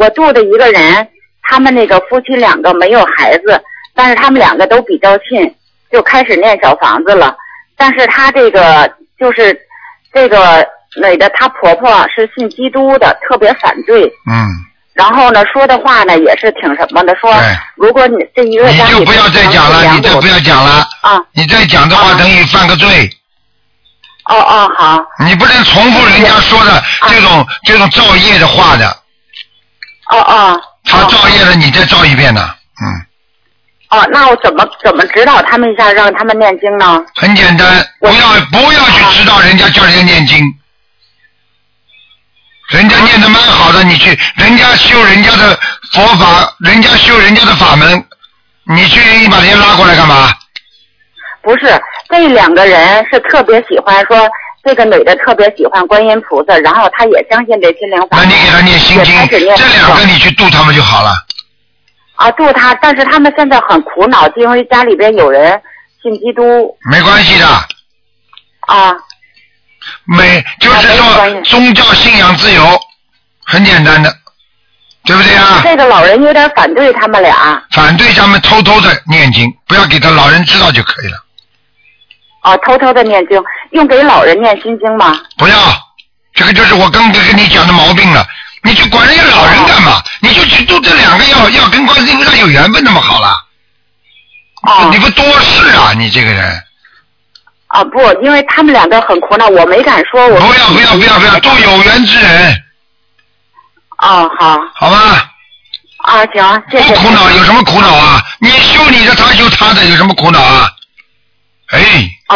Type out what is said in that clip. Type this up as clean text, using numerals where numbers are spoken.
我住的一个人，他们那个夫妻两个没有孩子，但是他们两个都比较信，就开始念小房子了。但是他这个就是这个女的，她婆婆是信基督的，特别反对。然后呢，说的话呢也是挺什么的，说如果你这一个家里你就不要再讲了，你就不要讲了。你再讲的话，等于犯个罪。 好。 你不能重复人家说的这种造业的话的。他造业了，你再造一遍呢。 那我怎么指导他们一下，让他们念经呢？ 很简单，不要去指导人家，叫人家念经。人家念得蛮好的，你去，人家修人家的佛法，人家修人家的法门，你把人家拉过来干嘛？ 不是，这两个人是特别喜欢说，这个女的特别喜欢观音菩萨，然后她也相信这心灵法门。那你给她念心经，这两个你去度他们就好了。 度他，但是他们现在很苦恼，因为家里边有人信基督。 没关系的。就是说宗教信仰自由，很简单的，对不对啊？ 这个老人有点反对他们俩。 反对他们偷偷的念经，不要给他老人知道就可以了。 偷偷的念经，用给老人念心经吗？ 不要，这个就是我刚刚跟你讲的毛病了。你去管人家老人干嘛？你就去度这两个要跟观世音菩萨有缘分那么好了。你不多事啊，你这个人。 不，因为他们两个很苦恼，我没敢说。不要，都有缘之人。 好。 好吧。 行，谢谢。 不苦恼，有什么苦恼啊？你修你的，他修他的，有什么苦恼啊？哎。